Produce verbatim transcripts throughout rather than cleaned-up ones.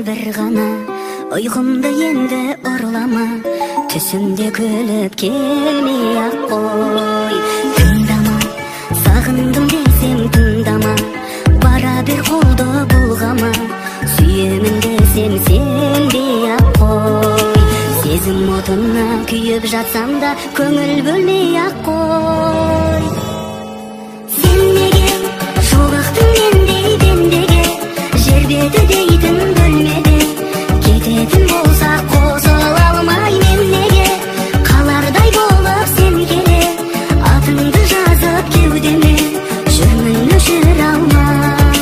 bir gana, uykumda endi orlama, түсімде күліп келмей-ақ қой. Тыңдама, сағындым десем тыңдама, бара бер қолды бұлғама, сүйемін десем сенбей-ақ қой. Сезім отына күйіп жатсам да көңіл бөлмей-ақ қой. Сен неге жолықтың мендей бендеге, жер беті дейтін бөлмеде, кететін болса қосыла алмай мен неге, қалардай болып сен келе, атыңды жазып кеудеме, жүрмін өшіре алмай.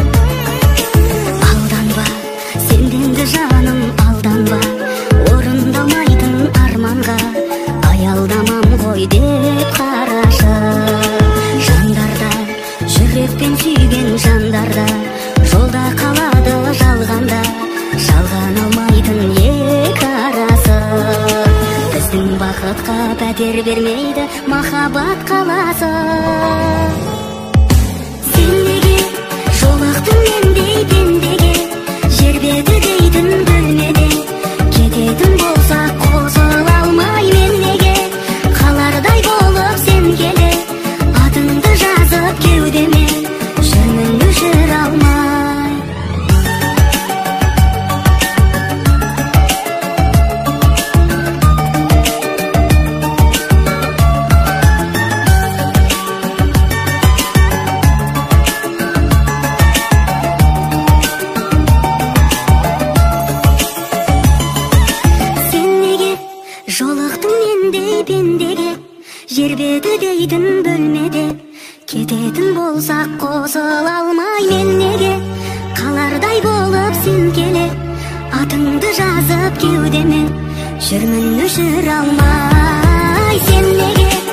Алданба, сенденді жаным алданба, орындалмайтын арманға аялдамам ғой деп қарашы. Жандарда, жүрекпен сүйген жандарда, жолда қалады жалғанда, жалған алмайтын екі арасы. Біздің бақытқа пәтер бермейді махаббат қаласы. Сен неге жолықтың мендей пендеге, жер беті дейтін бөлмеде, кететін болса қосыла алмай мен неге, қалардай болып сен келе, атыңды жазып кеудеме, жүрмін өшіре алмай. Жолықтың мендей пендеге, жер беті дейтін бөлмеде, кететін болсақ қосыла алмай мен неге, қалардай болып сен келе, атыңды жазып кеудеме, жүрмін өшіре алмай. Сен неге